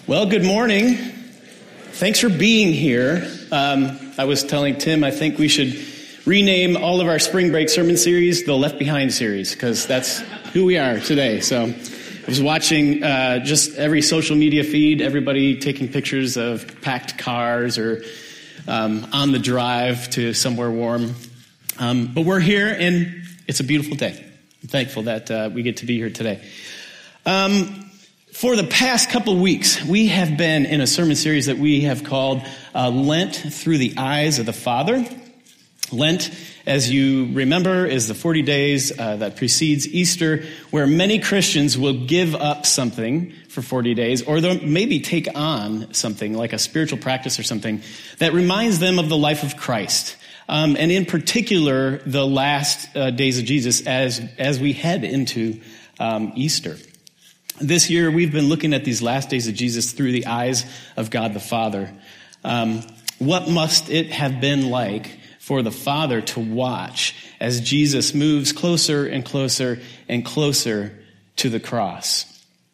Well, good morning. Thanks for being here. I was telling Tim, I think we should rename all of our spring break sermon series the Left Behind series, because that's who we are today. So I was watching just every social media feed, everybody taking pictures of packed cars or on the drive to somewhere warm. But we're here, and it's a beautiful day. I'm thankful that we get to be here today. For the past couple of weeks, we have been in a sermon series that we have called Lent Through the Eyes of the Father. Lent, as you remember, is the 40 days that precedes Easter, where many Christians will give up something for 40 days, or they'll maybe take on something like a spiritual practice or something that reminds them of the life of Christ. And in particular, the last days of Jesus as we head into Easter. This year, we've been looking at these last days of Jesus through the eyes of God the Father. What must it have been like for the Father to watch as Jesus moves closer and closer and closer to the cross?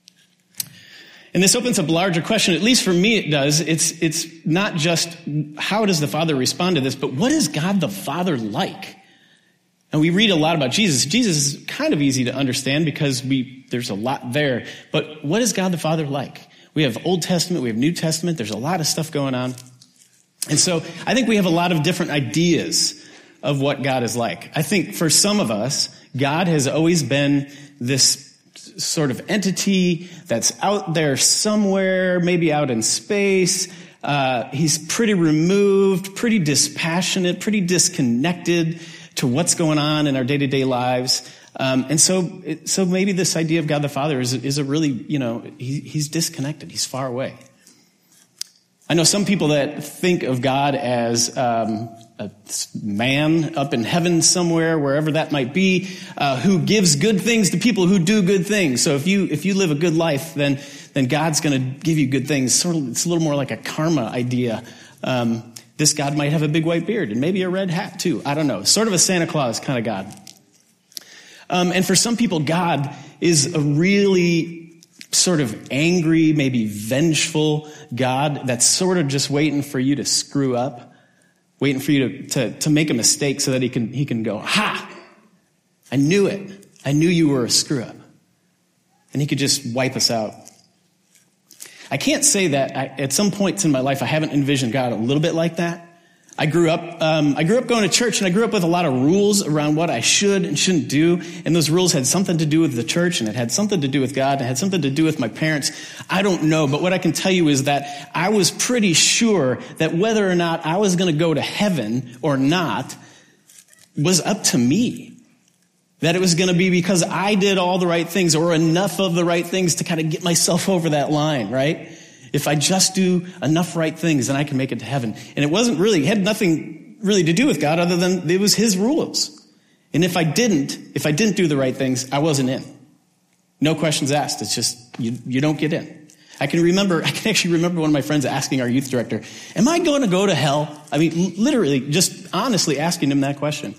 And this opens up a larger question, at least for me it does. It's not just how does the Father respond to this, but what is God the Father like? And we read a lot about Jesus. Jesus is kind of easy to understand because there's a lot there. But what is God the Father like? We have Old Testament, we have New Testament. There's a lot of stuff going on. And so I think we have a lot of different ideas of what God is like. I think for some of us, God has always been this sort of entity that's out there somewhere, maybe out in space. He's pretty removed, pretty dispassionate, pretty disconnected to what's going on in our day-to-day lives. And so maybe this idea of God the Father is a really, he's disconnected. He's far away. I know some people that think of God as a man up in heaven somewhere, wherever that might be, who gives good things to people who do good things. So if you live a good life, then God's going to give you good things. It's a little more like a karma idea. This God might have a big white beard and maybe a red hat too. I don't know. Sort of a Santa Claus kind of God. And for some people, God is a really sort of angry, maybe vengeful God that's sort of just waiting for you to screw up, waiting for you to make a mistake so that he can go, ha! I knew it. I knew you were a screw up. And he could just wipe us out. I can't say that at some points in my life I haven't envisioned God a little bit like that. I grew up going to church, and I grew up with a lot of rules around what I should and shouldn't do. And those rules had something to do with the church, and it had something to do with God, and it had something to do with my parents. I don't know, but what I can tell you is that I was pretty sure that whether or not I was going to go to heaven or not was up to me. That it was going to be because I did all the right things or enough of the right things to kind of get myself over that line, right? If I just do enough right things, then I can make it to heaven. And it had nothing really to do with God other than it was his rules. And if I didn't do the right things, I wasn't in. No questions asked. It's just, you don't get in. I can actually remember one of my friends asking our youth director, am I going to go to hell? I mean, literally, just honestly asking him that question.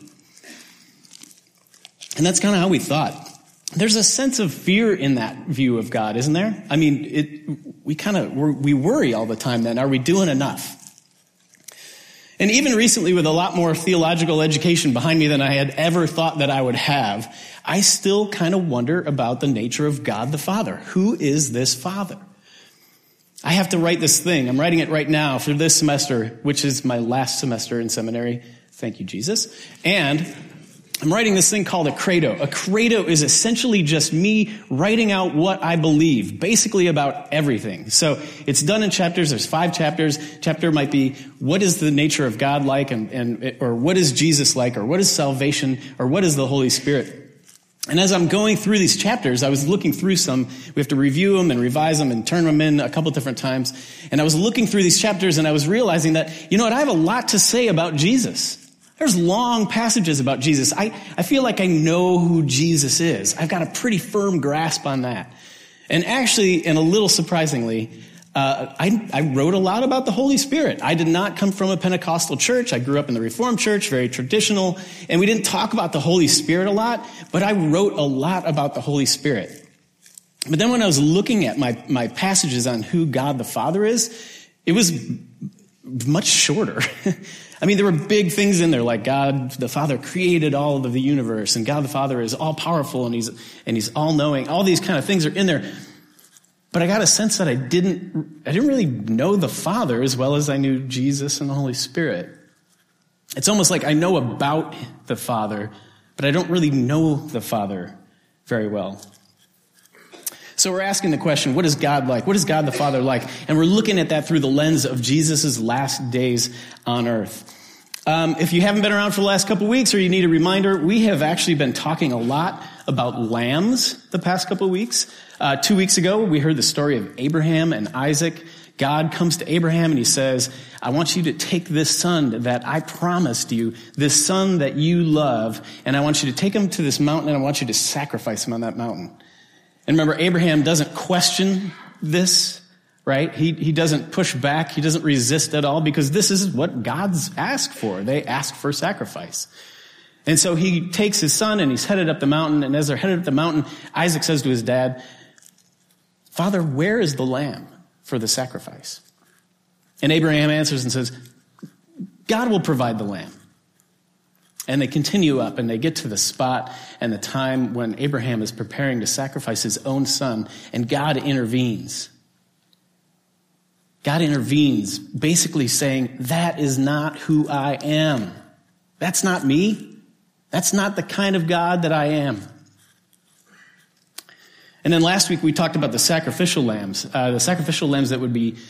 And that's kind of how we thought. There's a sense of fear in that view of God, isn't there? I mean, we worry all the time then. Are we doing enough? And even recently, with a lot more theological education behind me than I had ever thought that I would have, I still kind of wonder about the nature of God the Father. Who is this Father? I have to write this thing. I'm writing it right now for this semester, which is my last semester in seminary. Thank you, Jesus. And I'm writing this thing called a credo. A credo is essentially just me writing out what I believe, basically about everything. So it's done in chapters. There's 5 chapters. Chapter might be, what is the nature of God like, or what is Jesus like, or what is salvation, or what is the Holy Spirit? And as I'm going through these chapters, I was looking through some. We have to review them and revise them and turn them in a couple different times. And I was looking through these chapters, and I was realizing that, I have a lot to say about Jesus. There's long passages about Jesus. I feel like I know who Jesus is. I've got a pretty firm grasp on that. And actually, and a little surprisingly, I wrote a lot about the Holy Spirit. I did not come from a Pentecostal church. I grew up in the Reformed church, very traditional. And we didn't talk about the Holy Spirit a lot, but I wrote a lot about the Holy Spirit. But then when I was looking at my passages on who God the Father is, it was much shorter. I mean, there were big things in there, like God the Father created all of the universe, and God the Father is all powerful, and he's all knowing. All these kind of things are in there. But I got a sense that I didn't really know the Father as well as I knew Jesus and the Holy Spirit. It's almost like I know about the Father, but I don't really know the Father very well. So we're asking the question, what is God like? What is God the Father like? And we're looking at that through the lens of Jesus' last days on earth. If you haven't been around for the last couple of weeks or you need a reminder, we have actually been talking a lot about lambs the past couple of weeks. 2 weeks ago, we heard the story of Abraham and Isaac. God comes to Abraham and he says, I want you to take this son that I promised you, this son that you love, and I want you to take him to this mountain and I want you to sacrifice him on that mountain. And remember, Abraham doesn't question this, right? He doesn't push back. He doesn't resist at all because this is what God's asked for. They ask for sacrifice. And so he takes his son and he's headed up the mountain. And as they're headed up the mountain, Isaac says to his dad, Father, where is the lamb for the sacrifice? And Abraham answers and says, God will provide the lamb. And they continue up and they get to the spot and the time when Abraham is preparing to sacrifice his own son, and God intervenes. God intervenes, basically saying, that is not who I am. That's not me. That's not the kind of God that I am. And then last week we talked about the sacrificial lambs that would be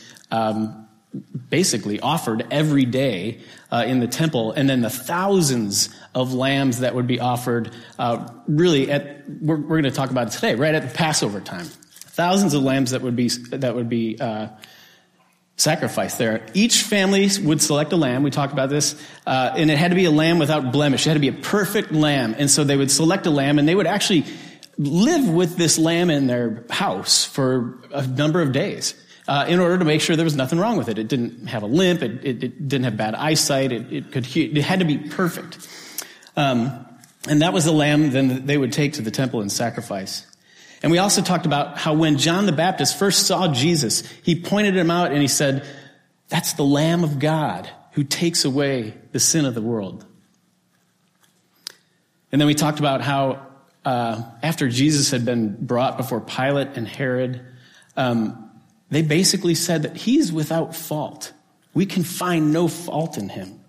basically offered every day in the temple, and then the thousands of lambs that would be offered we're going to talk about it today, right at the Passover time. Thousands of lambs that would be sacrificed there. Each family would select a lamb. We talked about this, and it had to be a lamb without blemish. It had to be a perfect lamb, and so they would select a lamb, and they would actually live with this lamb in their house for a number of days. In order to make sure there was nothing wrong with it. It didn't have a limp. It didn't have bad eyesight. It had to be perfect. And that was the lamb then they would take to the temple and sacrifice. And we also talked about how when John the Baptist first saw Jesus, he pointed him out and he said, that's the Lamb of God who takes away the sin of the world. And then we talked about how after Jesus had been brought before Pilate and Herod, they basically said that he's without fault. We can find no fault in him.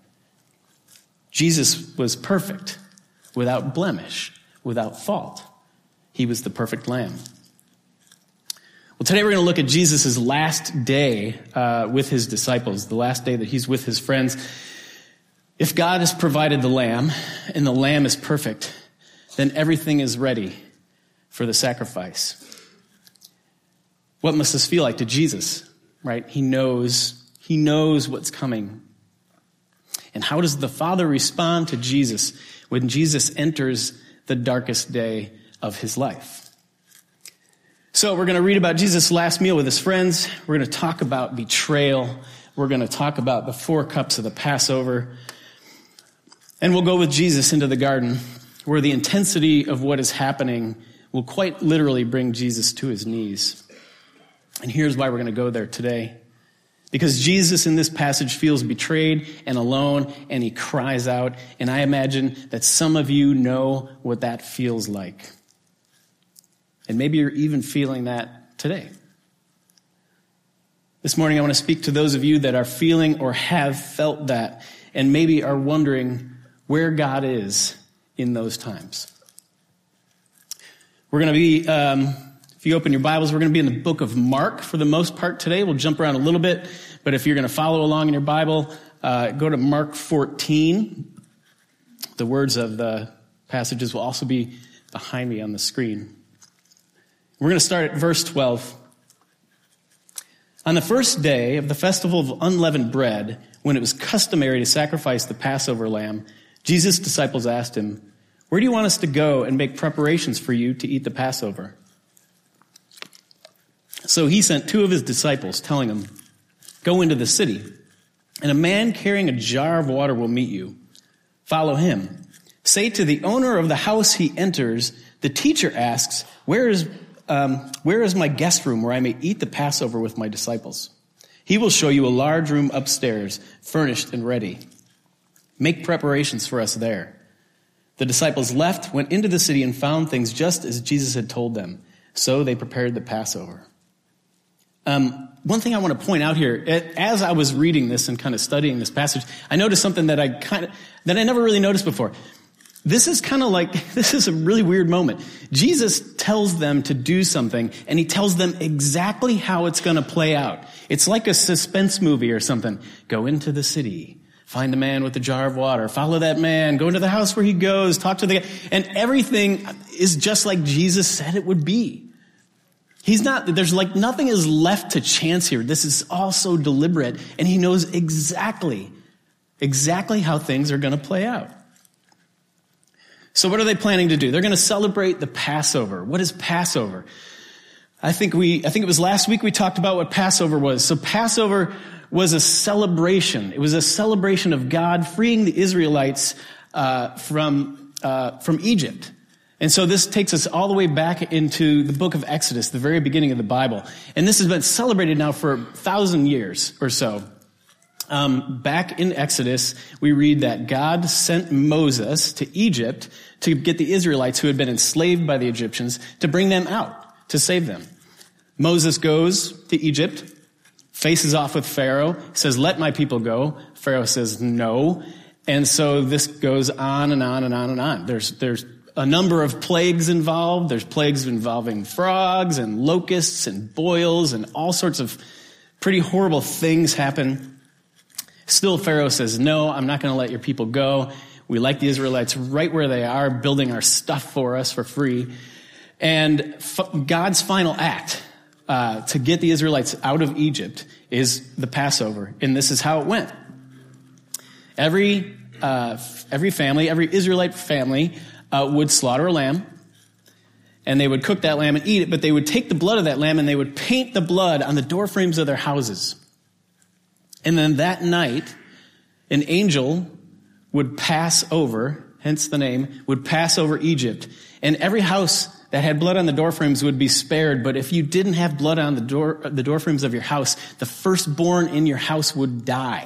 Jesus was perfect, without blemish, without fault. He was the perfect lamb. Well, today we're going to look at Jesus' last day with his disciples, the last day that he's with his friends. If God has provided the lamb, and the lamb is perfect, then everything is ready for the sacrifice. What must this feel like to Jesus, right? He knows what's coming. And how does the Father respond to Jesus when Jesus enters the darkest day of his life? So we're going to read about Jesus' last meal with his friends. We're going to talk about betrayal. We're going to talk about the 4 cups of the Passover. And we'll go with Jesus into the garden, where the intensity of what is happening will quite literally bring Jesus to his knees. And here's why we're going to go there today. Because Jesus in this passage feels betrayed and alone, and he cries out. And I imagine that some of you know what that feels like. And maybe you're even feeling that today. This morning I want to speak to those of you that are feeling or have felt that, and maybe are wondering where God is in those times. We're going to be... If you open your Bibles, we're going to be in the book of Mark for the most part today. We'll jump around a little bit, but if you're going to follow along in your Bible, go to Mark 14. The words of the passages will also be behind me on the screen. We're going to start at verse 12. On the first day of the festival of unleavened bread, when it was customary to sacrifice the Passover lamb, Jesus' disciples asked him, "Where do you want us to go and make preparations for you to eat the Passover?" So he sent 2 of his disciples, telling them, "Go into the city, and a man carrying a jar of water will meet you. Follow him. Say to the owner of the house he enters, the teacher asks, where is where is my guest room where I may eat the Passover with my disciples? He will show you a large room upstairs, furnished and ready. Make preparations for us there." The disciples left, went into the city, and found things just as Jesus had told them. So they prepared the Passover. One thing I want to point out here, as I was reading this and kind of studying this passage, I noticed something that I never really noticed before. This is a really weird moment. Jesus tells them to do something, and he tells them exactly how it's going to play out. It's like a suspense movie or something. Go into the city, find a man with a jar of water, follow that man, go into the house where he goes, talk to the guy, and everything is just like Jesus said it would be. Nothing is left to chance here. This is all so deliberate, and he knows exactly how things are going to play out. So what are they planning to do? They're going to celebrate the Passover. What is Passover? I think it was last week we talked about what Passover was. So Passover was a celebration. It was a celebration of God freeing the Israelites from Egypt. And so this takes us all the way back into the book of Exodus, the very beginning of the Bible. And this has been celebrated now for 1,000 years or so. Back in Exodus, we read that God sent Moses to Egypt to get the Israelites who had been enslaved by the Egyptians to bring them out, to save them. Moses goes to Egypt, faces off with Pharaoh, says, "Let my people go." Pharaoh says, "No." And so this goes on and on and on and on. There's a number of plagues involved. There's plagues involving frogs and locusts and boils and all sorts of pretty horrible things happen. Still, Pharaoh says, "No, I'm not going to let your people go. We like the Israelites right where they are, building our stuff for us for free." And God's final act to get the Israelites out of Egypt is the Passover. And this is how it went. Every family, every Israelite family would slaughter a lamb, and they would cook that lamb and eat it, but they would take the blood of that lamb and they would paint the blood on the doorframes of their houses. And then that night, an angel would pass over, hence the name, would pass over Egypt. And every house that had blood on the doorframes would be spared. But if you didn't have blood on the doorframes of your house, the firstborn in your house would die.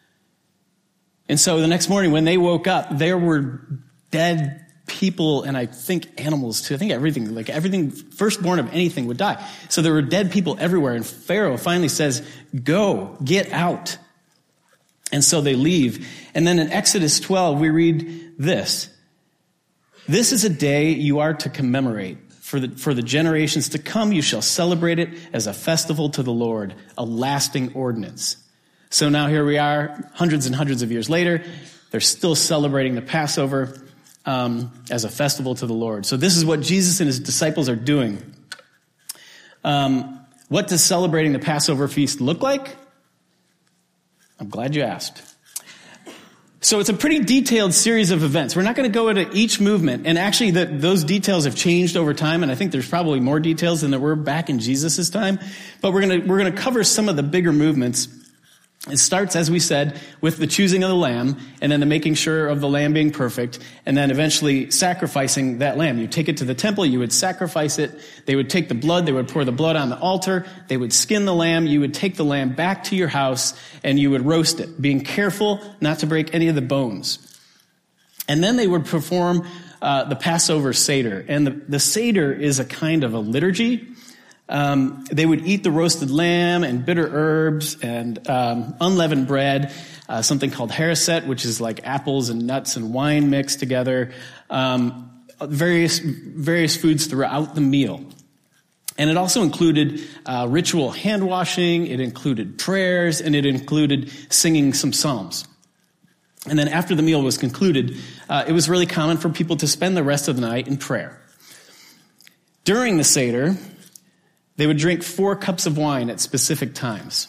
And so the next morning when they woke up, there were dead people, and I think animals too. I think everything, firstborn of anything would die. So there were dead people everywhere, and Pharaoh finally says, "Go, get out." And so they leave. And then in Exodus 12, we read this. "This is a day you are to commemorate. For the generations to come, you shall celebrate it as a festival to the Lord, a lasting ordinance." So now here we are, hundreds and hundreds of years later. They're still celebrating the Passover as a festival to the Lord. So this is what Jesus and his disciples are doing. What does celebrating the Passover feast look like? I'm glad you asked. So it's a pretty detailed series of events. We're not going to go into each movement, and actually those details have changed over time, and I think there's probably more details than there were back in Jesus' time. But we're going to cover some of the bigger movements. It starts, as we said, with the choosing of the lamb, and then the making sure of the lamb being perfect, and then eventually sacrificing that lamb. You take it to the temple, you would sacrifice it, they would take the blood, they would pour the blood on the altar, they would skin the lamb, you would take the lamb back to your house, and you would roast it, being careful not to break any of the bones. And then they would perform the Passover Seder, and the Seder is a kind of a liturgy. They would eat the roasted lamb and bitter herbs and unleavened bread, something called harisset, which is like apples and nuts and wine mixed together, various foods throughout the meal. And it also included ritual hand washing, it included prayers, and it included singing some psalms. And then after the meal was concluded, it was really common for people to spend the rest of the night in prayer. During the Seder, they would drink 4 cups of wine at specific times.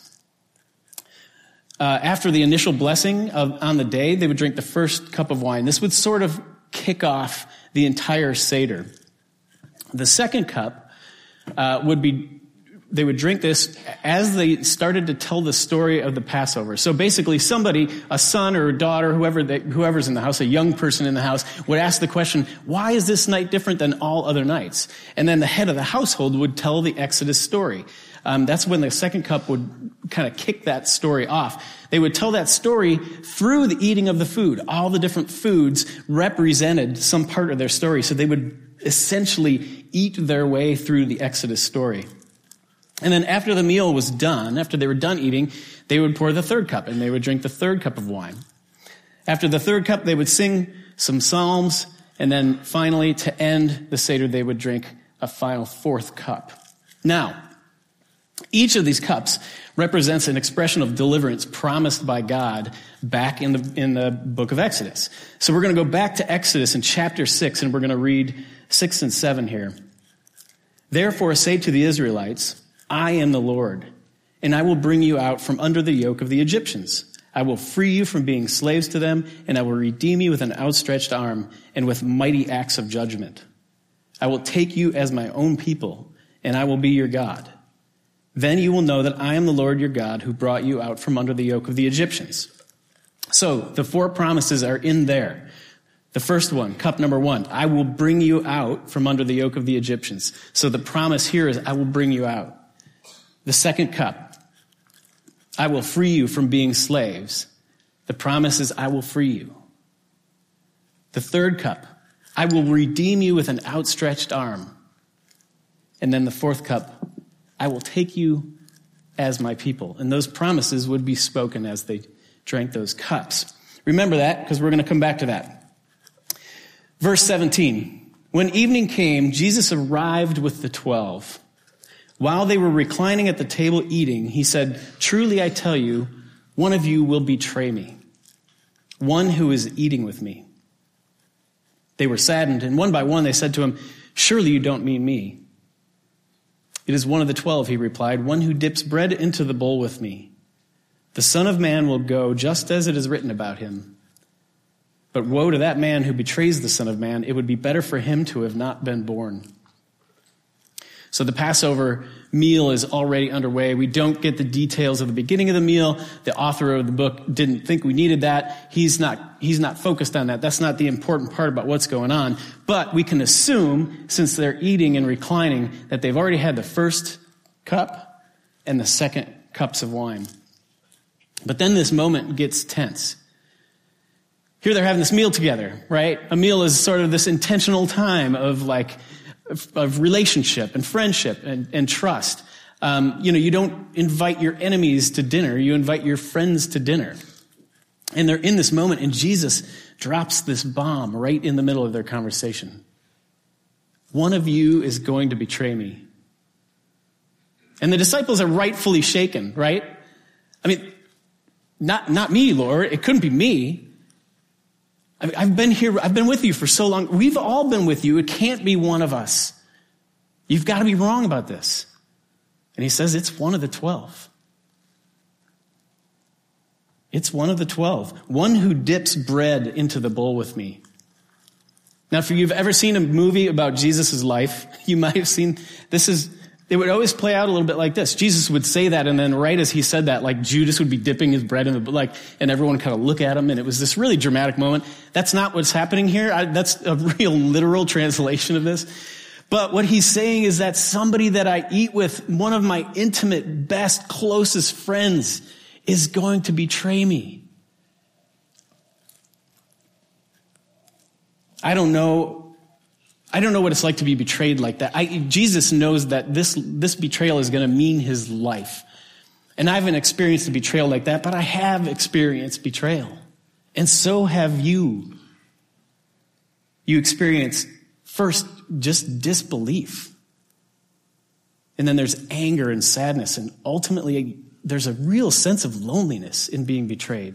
After the initial blessing on the day, they would drink the first cup of wine. This would sort of kick off the entire Seder. The second cup would be drink this as they started to tell the story of the Passover. So basically somebody, a son or a daughter, whoever's in the house, a young person in the house, would ask the question, why is this night different than all other nights? And then the head of the household would tell the Exodus story. That's when the second cup would kind of kick that story off. They would tell that story through the eating of the food. All the different foods represented some part of their story. So they would essentially eat their way through the Exodus story. And then after the meal was done, after they were done eating, they would pour the third cup, and they would drink the third cup of wine. After the third cup, they would sing some psalms, and then finally, to end the Seder, they would drink a final fourth cup. Now, each of these cups represents an expression of deliverance promised by God back in the book of Exodus. So we're going to go back to Exodus in chapter 6, and we're going to read 6 and 7 here. Therefore say to the Israelites, I am the Lord, and I will bring you out from under the yoke of the Egyptians. I will free you from being slaves to them, and I will redeem you with an outstretched arm and with mighty acts of judgment. I will take you as my own people, and I will be your God. Then you will know that I am the Lord your God who brought you out from under the yoke of the Egyptians. So the 4 promises are in there. The first one, cup number 1, I will bring you out from under the yoke of the Egyptians. So the promise here is I will bring you out. The second cup, I will free you from being slaves. The promise is I will free you. The third cup, I will redeem you with an outstretched arm. And then the fourth cup, I will take you as my people. And those promises would be spoken as they drank those cups. Remember that, because we're going to come back to that. Verse 17, when evening came, Jesus arrived with the 12. While they were reclining at the table eating, he said, truly I tell you, one of you will betray me, one who is eating with me. They were saddened, and one by one they said to him, surely you don't mean me. It is one of the 12, he replied, one who dips bread into the bowl with me. The Son of Man will go just as it is written about him. But woe to that man who betrays the Son of Man. It would be better for him to have not been born. So the Passover meal is already underway. We don't get the details of the beginning of the meal. The author of the book didn't think we needed that. He's not focused on that. That's not the important part about what's going on. But we can assume, since they're eating and reclining, that they've already had the first cup and the second cups of wine. But then this moment gets tense. Here they're having this meal together, right? A meal is sort of this intentional time of relationship and friendship and trust. You don't invite your enemies to dinner. You invite your friends to dinner. And they're in this moment, and Jesus drops this bomb right in the middle of their conversation. One of you is going to betray me. And the disciples are rightfully shaken, right? I mean, not me, Lord. It couldn't be me. I've been here. I've been with you for so long. We've all been with you. It can't be one of us. You've got to be wrong about this. And he says, it's one of the 12. It's one of the 12. One who dips bread into the bowl with me. Now, if you've ever seen a movie about Jesus' life, you might have seen it would always play out a little bit like this. Jesus would say that, and then right as he said that, Judas would be dipping his bread in and everyone would kind of look at him, and it was this really dramatic moment. That's not what's happening here. That's a real literal translation of this. But what he's saying is that somebody that I eat with, one of my intimate, best, closest friends, is going to betray me. I don't know what it's like to be betrayed like that. Jesus knows that this betrayal is going to mean his life. And I haven't experienced a betrayal like that, but I have experienced betrayal. And so have you. You experience first just disbelief. And then there's anger and sadness. And ultimately, there's a real sense of loneliness in being betrayed.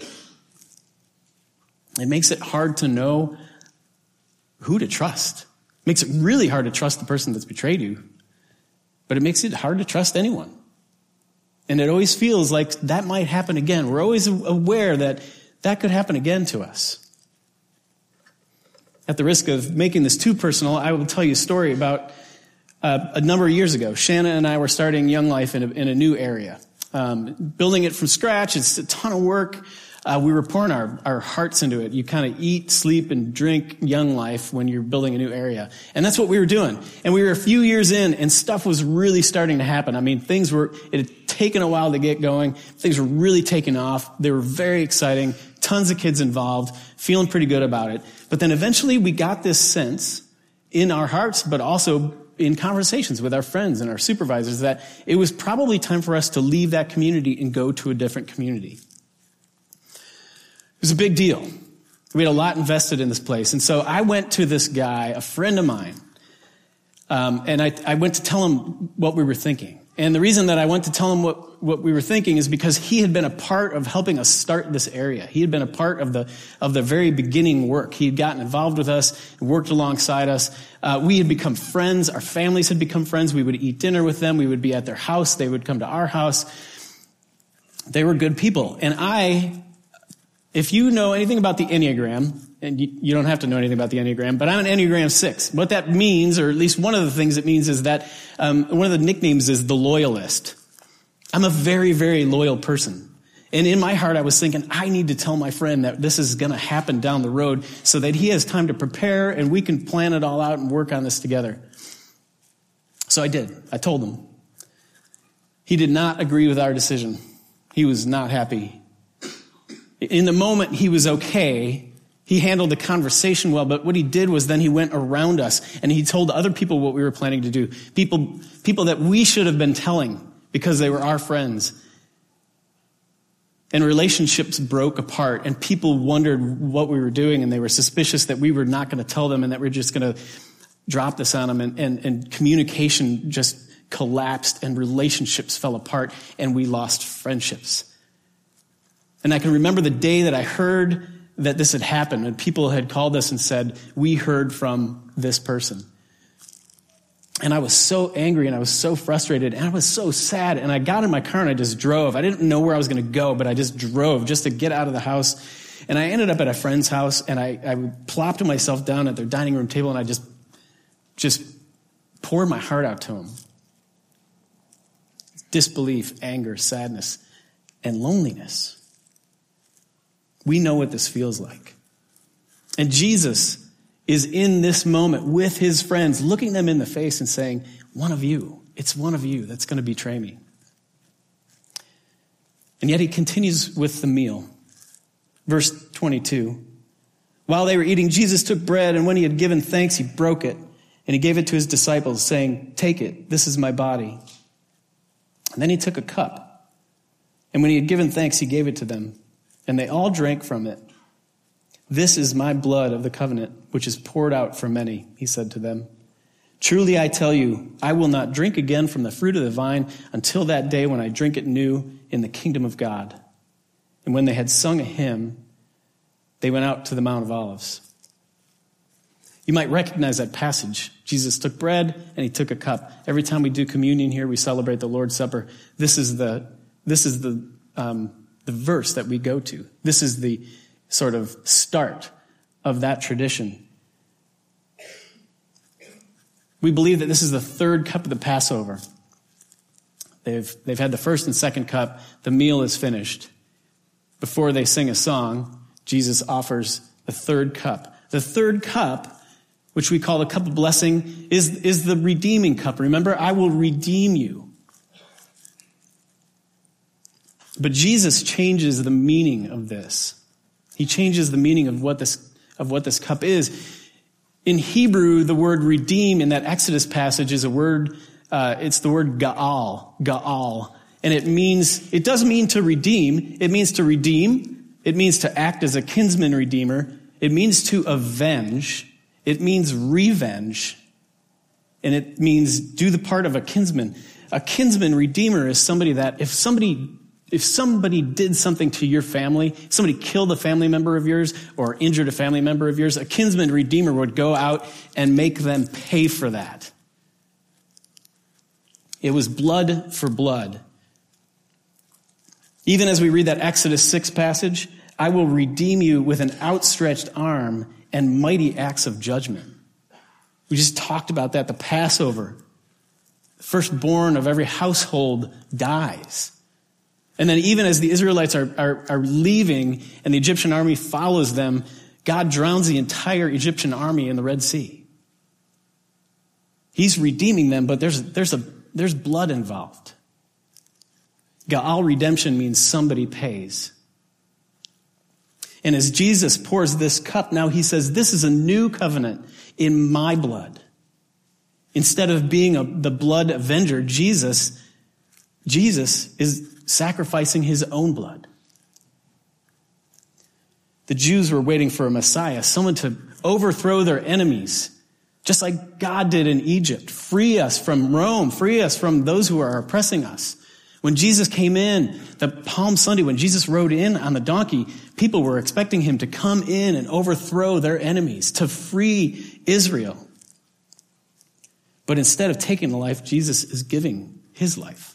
It makes it hard to know who to trust. It makes it really hard to trust the person that's betrayed you. But it makes it hard to trust anyone. And it always feels like that might happen again. We're always aware that that could happen again to us. At the risk of making this too personal, I will tell you a story about a number of years ago, Shanna and I were starting Young Life in a new area. Building it from scratch, it's a ton of work. We were pouring our hearts into it. You kind of eat, sleep, and drink Young Life when you're building a new area. And that's what we were doing. And we were a few years in, and stuff was really starting to happen. I mean, it had taken a while to get going. Things were really taking off. They were very exciting. Tons of kids involved, feeling pretty good about it. But then eventually we got this sense in our hearts, but also in conversations with our friends and our supervisors, that it was probably time for us to leave that community and go to a different community. It was a big deal. We had a lot invested in this place. And so I went to this guy, a friend of mine, and I went to tell him what we were thinking. And the reason that I went to tell him what we were thinking is because he had been a part of helping us start this area. He had been a part of the very beginning work. He had gotten involved with us, worked alongside us. We had become friends. Our families had become friends. We would eat dinner with them. We would be at their house. They would come to our house. They were good people. And if you know anything about the Enneagram, and you don't have to know anything about the Enneagram, but I'm an Enneagram 6. What that means, or at least one of the things it means, is that one of the nicknames is the loyalist. I'm a very, very loyal person. And in my heart, I was thinking, I need to tell my friend that this is going to happen down the road so that he has time to prepare and we can plan it all out and work on this together. So I did. I told him. He did not agree with our decision. He was not happy. In the moment, he was okay. He handled the conversation well, but what he did was then he went around us and he told other people what we were planning to do. People that we should have been telling because they were our friends. And relationships broke apart and people wondered what we were doing and they were suspicious that we were not going to tell them and that we were just going to drop this on them, and communication just collapsed and relationships fell apart and we lost friendships. And I can remember the day that I heard that this had happened, and people had called us and said, we heard from this person. And I was so angry and I was so frustrated and I was so sad. And I got in my car and I just drove. I didn't know where I was going to go, but I just drove just to get out of the house. And I ended up at a friend's house and I plopped myself down at their dining room table and I just poured my heart out to him. Disbelief, anger, sadness, and loneliness. We know what this feels like. And Jesus is in this moment with his friends, looking them in the face and saying, it's one of you that's going to betray me. And yet he continues with the meal. Verse 22. While they were eating, Jesus took bread, and when he had given thanks, he broke it, and he gave it to his disciples, saying, take it, this is my body. And then he took a cup, and when he had given thanks, he gave it to them, and they all drank from it. This is my blood of the covenant, which is poured out for many, he said to them. Truly I tell you, I will not drink again from the fruit of the vine until that day when I drink it new in the kingdom of God. And when they had sung a hymn, they went out to the Mount of Olives. You might recognize that passage. Jesus took bread and he took a cup. Every time we do communion here, we celebrate the Lord's Supper. This is the verse that we go to. This is the sort of start of that tradition. We believe that this is the third cup of the Passover. They've had the first and second cup. The meal is finished. Before they sing a song, Jesus offers the third cup. The third cup, which we call the cup of blessing, is the redeeming cup. Remember, I will redeem you. But Jesus changes the meaning of this. He changes the meaning of what this cup is. In Hebrew, the word redeem in that Exodus passage is a word, it's the word ga'al. And it doesn't mean to redeem. It means to redeem. It means to act as a kinsman redeemer. It means to avenge. It means revenge. And it means do the part of a kinsman. A kinsman redeemer is somebody that if somebody did something to your family, somebody killed a family member of yours or injured a family member of yours, a kinsman redeemer would go out and make them pay for that. It was blood for blood. Even as we read that Exodus 6 passage, I will redeem you with an outstretched arm and mighty acts of judgment. We just talked about that, the Passover. firstborn of every household dies. And then even as the Israelites are leaving and the Egyptian army follows them, God drowns the entire Egyptian army in the Red Sea. He's redeeming them, but there's blood involved. Ga'al redemption means somebody pays. And as Jesus pours this cup, now he says, this is a new covenant in my blood. Instead of being the blood avenger, Jesus is sacrificing his own blood. The Jews were waiting for a Messiah, someone to overthrow their enemies, just like God did in Egypt. Free us from Rome, free us from those who are oppressing us. When Jesus came in, the Palm Sunday, when Jesus rode in on the donkey, people were expecting him to come in and overthrow their enemies, to free Israel. But instead of taking the life, Jesus is giving his life.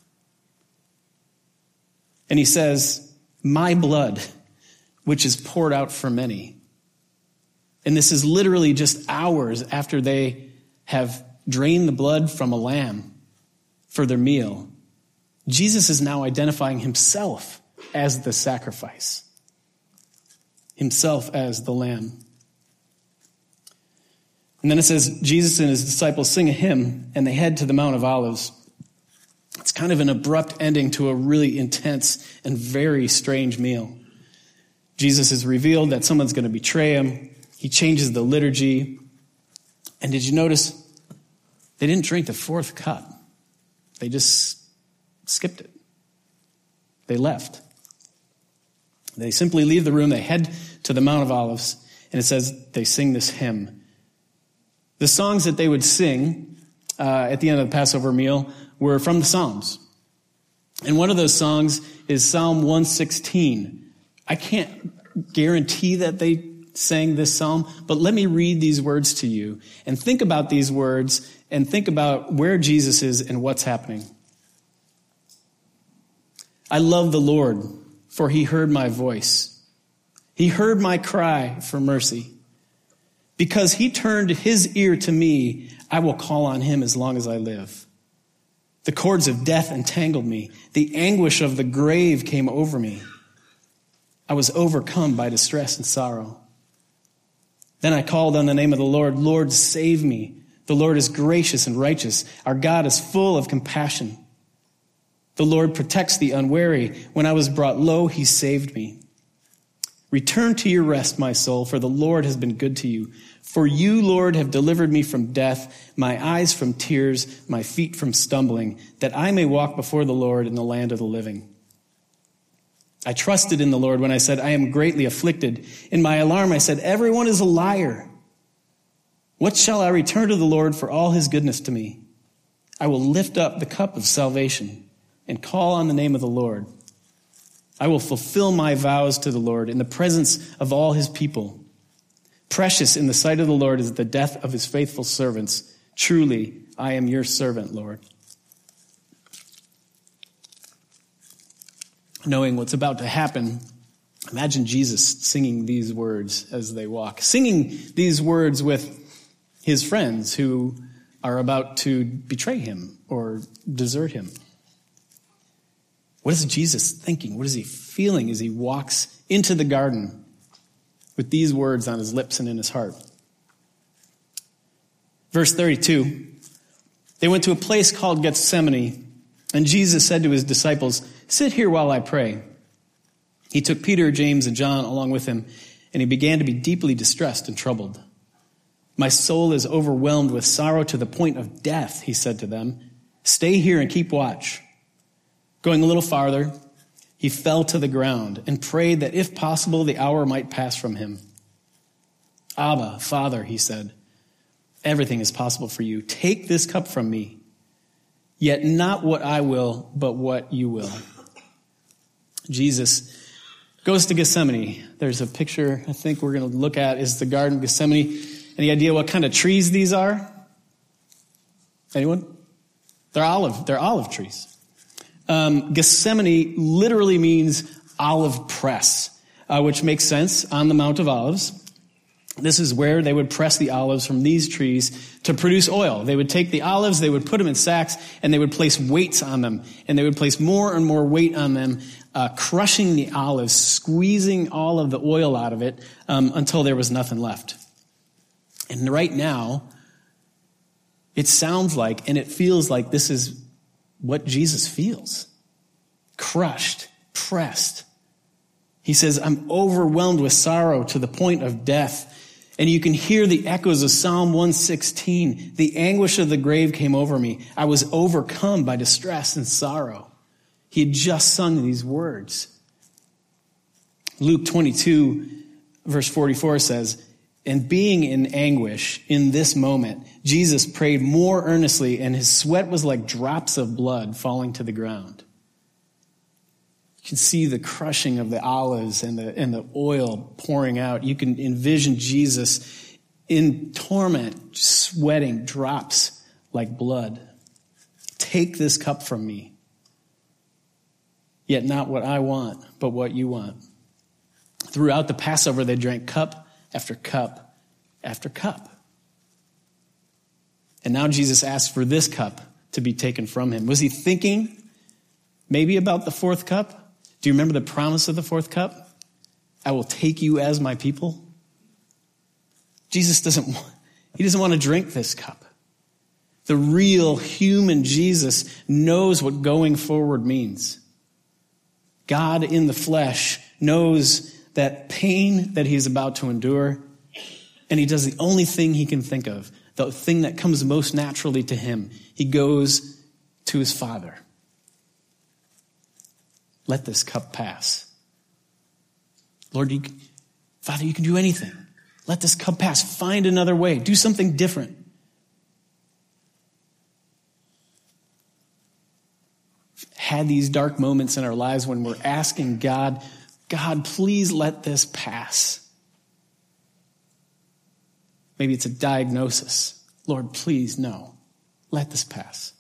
And he says, my blood, which is poured out for many. And this is literally just hours after they have drained the blood from a lamb for their meal. Jesus is now identifying himself as the sacrifice, himself as the lamb. And then it says, Jesus and his disciples sing a hymn, and they head to the Mount of Olives. It's kind of an abrupt ending to a really intense and very strange meal. Jesus is revealed that someone's going to betray him. He changes the liturgy. And did you notice they didn't drink the fourth cup? They just skipped it. They left. They simply leave the room. They head to the Mount of Olives. And it says they sing this hymn. The songs that they would sing at the end of the Passover meal were from the Psalms. And one of those songs is Psalm 116. I can't guarantee that they sang this psalm, but let me read these words to you and think about these words and think about where Jesus is and what's happening. I love the Lord, for he heard my voice. He heard my cry for mercy. Because he turned his ear to me, I will call on him as long as I live. The cords of death entangled me. The anguish of the grave came over me. I was overcome by distress and sorrow. Then I called on the name of the Lord. Lord, save me. The Lord is gracious and righteous. Our God is full of compassion. The Lord protects the unwary. When I was brought low, he saved me. Return to your rest, my soul, for the Lord has been good to you. For you, Lord, have delivered me from death, my eyes from tears, my feet from stumbling, that I may walk before the Lord in the land of the living. I trusted in the Lord when I said, I am greatly afflicted. In my alarm, I said, everyone is a liar. What shall I return to the Lord for all his goodness to me? I will lift up the cup of salvation and call on the name of the Lord. I will fulfill my vows to the Lord in the presence of all his people. Precious in the sight of the Lord is the death of his faithful servants. Truly, I am your servant, Lord. Knowing what's about to happen, imagine Jesus singing these words as they walk. Singing these words with his friends who are about to betray him or desert him. What is Jesus thinking? What is he feeling as he walks into the garden with these words on his lips and in his heart? Verse 32, they went to a place called Gethsemane, and Jesus said to his disciples, sit here while I pray. He took Peter, James, and John along with him, and he began to be deeply distressed and troubled. My soul is overwhelmed with sorrow to the point of death, he said to them. Stay here and keep watch. Going a little farther, he fell to the ground and prayed that if possible, the hour might pass from him. Abba, Father, he said, everything is possible for you. Take this cup from me, yet not what I will, but what you will. Jesus goes to Gethsemane. There's a picture I think we're going to look at is the Garden of Gethsemane. Any idea what kind of trees these are? Anyone? They're olive trees. Gethsemane literally means olive press, which makes sense on the Mount of Olives. This is where they would press the olives from these trees to produce oil. They would take the olives, they would put them in sacks, and they would place weights on them. And they would place more and more weight on them, crushing the olives, squeezing all of the oil out of it until there was nothing left. And right now, it sounds like and it feels like this is what Jesus feels. Crushed, pressed. He says, I'm overwhelmed with sorrow to the point of death. And you can hear the echoes of Psalm 116. The anguish of the grave came over me. I was overcome by distress and sorrow. He had just sung these words. Luke 22, verse 44 says, and being in anguish in this moment, Jesus prayed more earnestly, and his sweat was like drops of blood falling to the ground. You can see the crushing of the olives and the oil pouring out. You can envision Jesus in torment, sweating drops like blood. Take this cup from me. Yet not what I want, but what you want. Throughout the Passover, they drank cup after cup after cup. And now Jesus asked for this cup to be taken from him. Was he thinking maybe about the fourth cup? Do you remember the promise of the fourth cup? I will take you as my people. Jesus doesn't want to drink this cup. The real human Jesus knows what going forward means. God in the flesh knows that pain that he's about to endure, and he does the only thing he can think of, the thing that comes most naturally to him. He goes to his Father. Let this cup pass. Lord, Father, you can do anything. Let this cup pass. Find another way. Do something different. Had these dark moments in our lives when we're asking God, please let this pass. Maybe it's a diagnosis. Lord, please, no. Let this pass.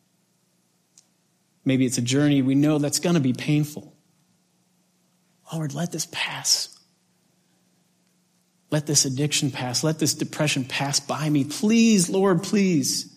Maybe it's a journey we know that's going to be painful. Lord, let this pass. Let this addiction pass. Let this depression pass by me. Please, Lord, please.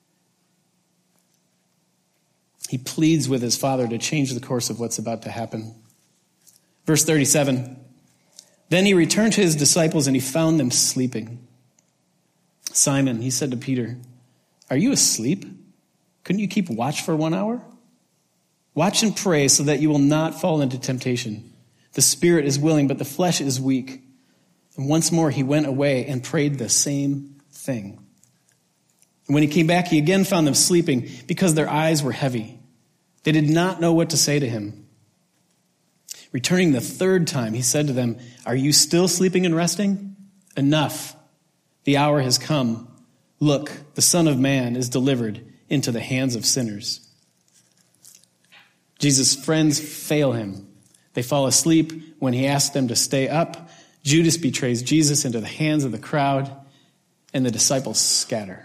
He pleads with his Father to change the course of what's about to happen. Verse 37, then he returned to his disciples and he found them sleeping. Simon, he said to Peter, are you asleep? Couldn't you keep watch for 1 hour? Watch and pray so that you will not fall into temptation. The spirit is willing, but the flesh is weak. And once more he went away and prayed the same thing. And when he came back, he again found them sleeping because their eyes were heavy. They did not know what to say to him. Returning the third time, he said to them, are you still sleeping and resting? Enough. The hour has come. Look, the Son of Man is delivered into the hands of sinners. Jesus' friends fail him. They fall asleep when he asks them to stay up. Judas betrays Jesus into the hands of the crowd, and the disciples scatter.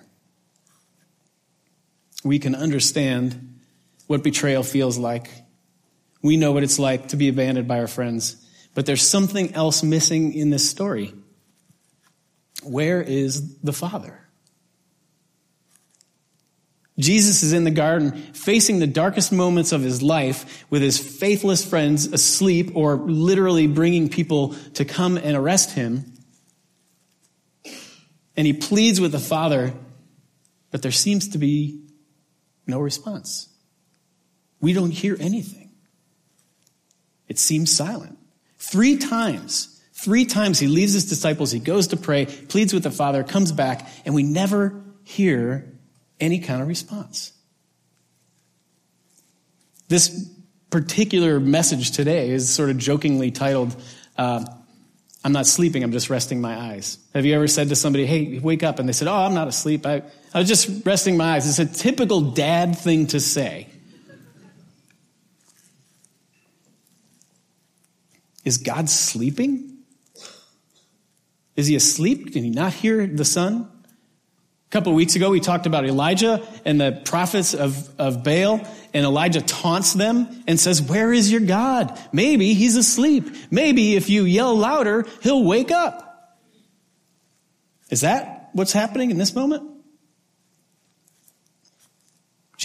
We can understand what betrayal feels like. We know what it's like to be abandoned by our friends. But there's something else missing in this story. Where is the Father? Jesus is in the garden facing the darkest moments of his life with his faithless friends asleep or literally bringing people to come and arrest him. And he pleads with the Father, but there seems to be no response. We don't hear anything. It seems silent. 3 times he leaves his disciples, he goes to pray, pleads with the Father, comes back, and we never hear any kind of response. This particular message today is sort of jokingly titled, I'm not sleeping, I'm just resting my eyes. Have you ever said to somebody, hey, wake up? And they said, oh, I'm not asleep. I was just resting my eyes. It's a typical dad thing to say. Is God sleeping? Is he asleep? Can he not hear the Son? A couple of weeks ago, we talked about Elijah and the prophets of Baal, and Elijah taunts them and says, where is your God? Maybe he's asleep. Maybe if you yell louder, he'll wake up. Is that what's happening in this moment?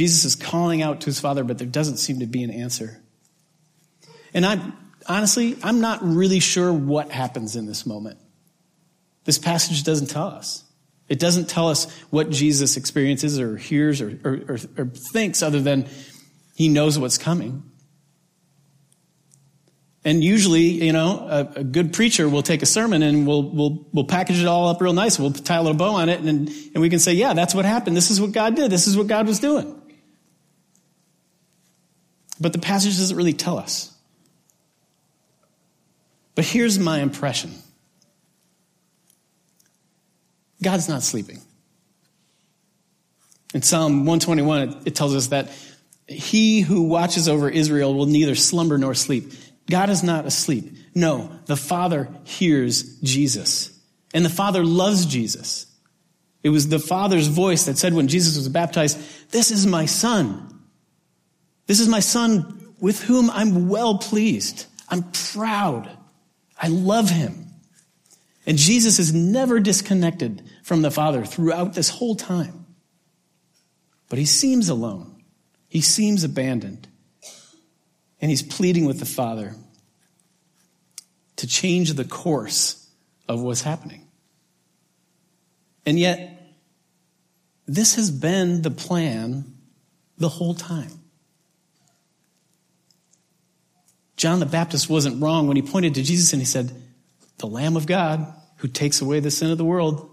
Jesus is calling out to his Father, but there doesn't seem to be an answer. And I'm not really sure what happens in this moment. This passage doesn't tell us. It doesn't tell us what Jesus experiences or hears or thinks, other than he knows what's coming. And usually, a good preacher will take a sermon and we'll package it all up real nice. We'll tie a little bow on it, and we can say, yeah, that's what happened. This is what God did. This is what God was doing. But the passage doesn't really tell us. But here's my impression. God's not sleeping. In Psalm 121, it tells us that he who watches over Israel will neither slumber nor sleep. God is not asleep. No, the Father hears Jesus. And the Father loves Jesus. It was the Father's voice that said when Jesus was baptized, "This is my Son. This is my Son with whom I'm well pleased. I'm proud. I love him." And Jesus is never disconnected from the Father throughout this whole time. But he seems alone. He seems abandoned. And he's pleading with the Father to change the course of what's happening. And yet, this has been the plan the whole time. John the Baptist wasn't wrong when he pointed to Jesus and he said, "The Lamb of God who takes away the sin of the world."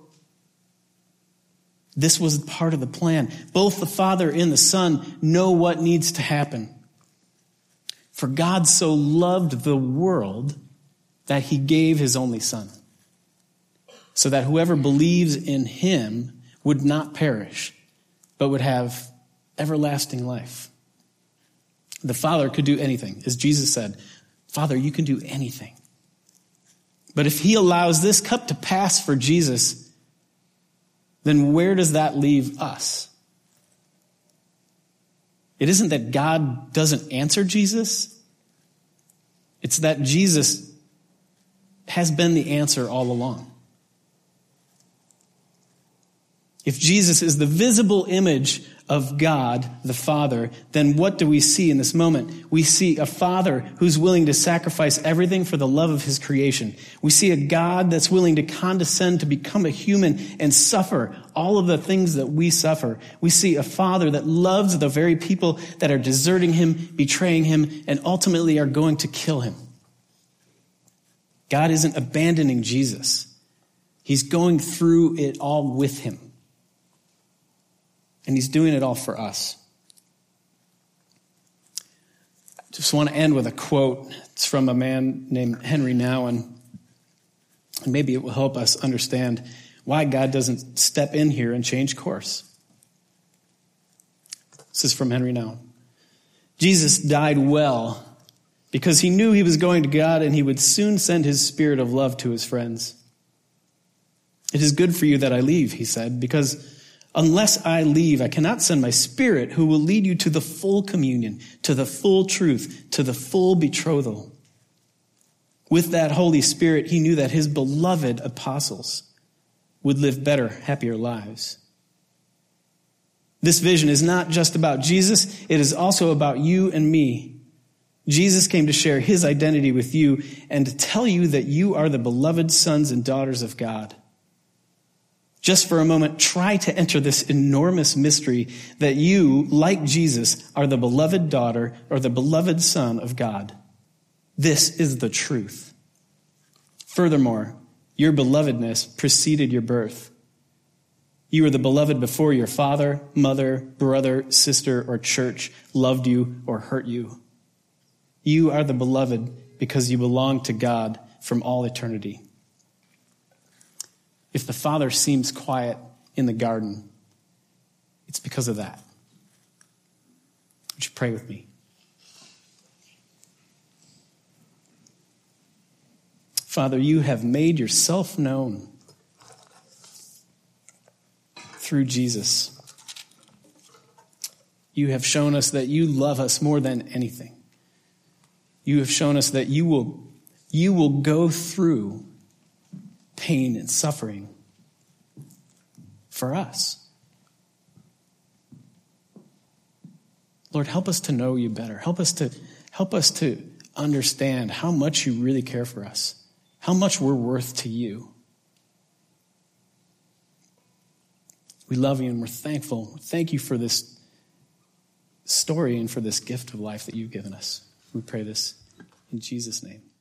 This was part of the plan. Both the Father and the Son know what needs to happen. For God so loved the world that he gave his only Son, so that whoever believes in him would not perish, but would have everlasting life. The Father could do anything. As Jesus said, "Father, you can do anything." But if he allows this cup to pass for Jesus, then where does that leave us? It isn't that God doesn't answer Jesus. It's that Jesus has been the answer all along. If Jesus is the visible image of God, the Father, then what do we see in this moment? We see a Father who's willing to sacrifice everything for the love of his creation. We see a God that's willing to condescend to become a human and suffer all of the things that we suffer. We see a Father that loves the very people that are deserting him, betraying him, and ultimately are going to kill him. God isn't abandoning Jesus. He's going through it all with him. And he's doing it all for us. I just want to end with a quote. It's from a man named Henry Nouwen. And maybe it will help us understand why God doesn't step in here and change course. This is from Henry Nouwen. Jesus died well because he knew he was going to God and he would soon send his spirit of love to his friends. "It is good for you that I leave," he said, "because unless I leave, I cannot send my Spirit who will lead you to the full communion, to the full truth, to the full betrothal." With that Holy Spirit, he knew that his beloved apostles would live better, happier lives. This vision is not just about Jesus, it is also about you and me. Jesus came to share his identity with you and to tell you that you are the beloved sons and daughters of God. Just for a moment, try to enter this enormous mystery that you, like Jesus, are the beloved daughter or the beloved son of God. This is the truth. Furthermore, your belovedness preceded your birth. You were the beloved before your father, mother, brother, sister, or church loved you or hurt you. You are the beloved because you belong to God from all eternity. If the Father seems quiet in the garden, it's because of that. Would you pray with me? Father, you have made yourself known through Jesus. You have shown us that you love us more than anything. You have shown us that you will go through pain and suffering for us. Lord, help us to know you better. Help us to understand how much you really care for us, how much we're worth to you. We love you and we're thankful. Thank you for this story and for this gift of life that you've given us. We pray this in Jesus' name.